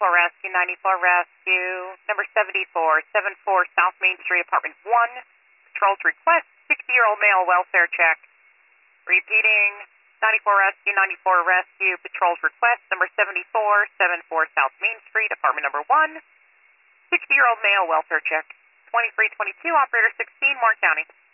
Rescue, 94 Rescue, number 7474 South Main Street, Apartment 1. Patrols request 60-year-old male welfare check. Repeating, 94 Rescue, 94 Rescue, Patrols request number 7474 South Main Street, Apartment number 1. 60-year-old male welfare check. 2322, Operator 16, Moore County.